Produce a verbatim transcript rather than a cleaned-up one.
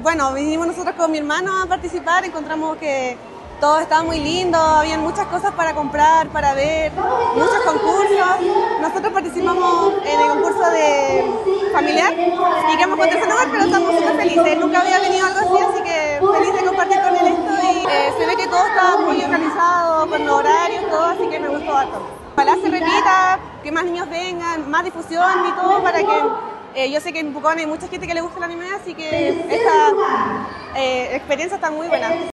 bueno, vinimos nosotros con mi hermano a participar, encontramos que todo estaba muy lindo, había muchas cosas para comprar, para ver, muchos concursos. Nosotros participamos en el concurso de familiar y quedamos con tercer lugar, pero estamos súper felices. Nunca había venido algo así, así que feliz de compartir con él esto y eh, se ve que todo está muy organizado, con los horarios, todo, así que me gustó harto. Ojalá se repita, que más niños vengan, más difusión y todo para que eh, yo sé que en Pucón hay mucha gente que le gusta el anime, así que esta eh, experiencia está muy buena.